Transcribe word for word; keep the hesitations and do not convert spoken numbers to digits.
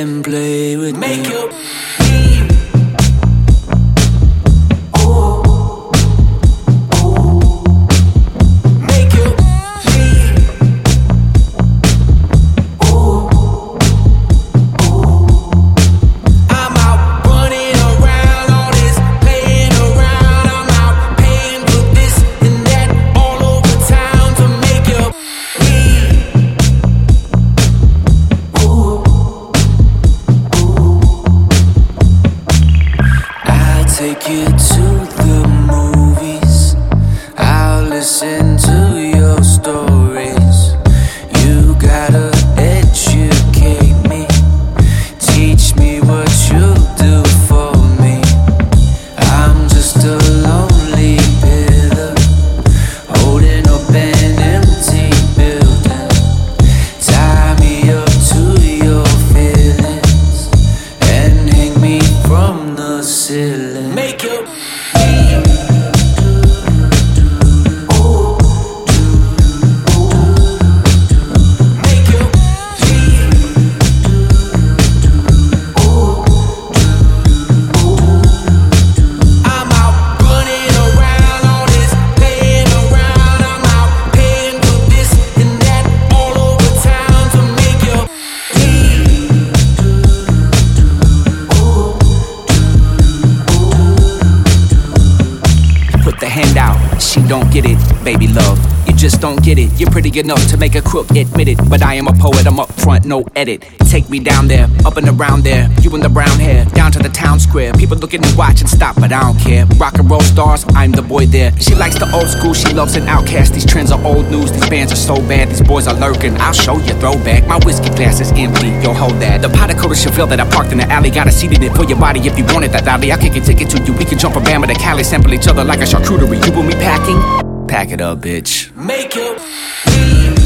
and play with Make me. you take you to the movies. I'll listen to your stories. You gotta educate me. Teach me what you'll do for me. I'm just a lonely pillar, holding up an empty building. Tie me up to your feelings and hang me from the ceiling. Make you hand out, she don't get it, baby love. You just don't get it. You're pretty enough to make a crook admit it, but I am a poet, I'm up front, no edit. Take me down there, up and around there. You in the brown hair, down to the town square. People looking and watch and stop, but I don't care. Rock and roll stars, I'm the boy there. She likes the old school, she loves an outcast. These trends are old news, these bands are so bad. These boys are lurking, I'll show you throwback. My whiskey glass is empty, yo hold that. The pot of Coda Chevelle that I parked in the alley, got a seat in it for your body if you want it that alley. I'll kick a ticket to you, we can jump from Bama to Cali. Sample each other like a charcuterie. You and me packing? Pack it up, bitch. make you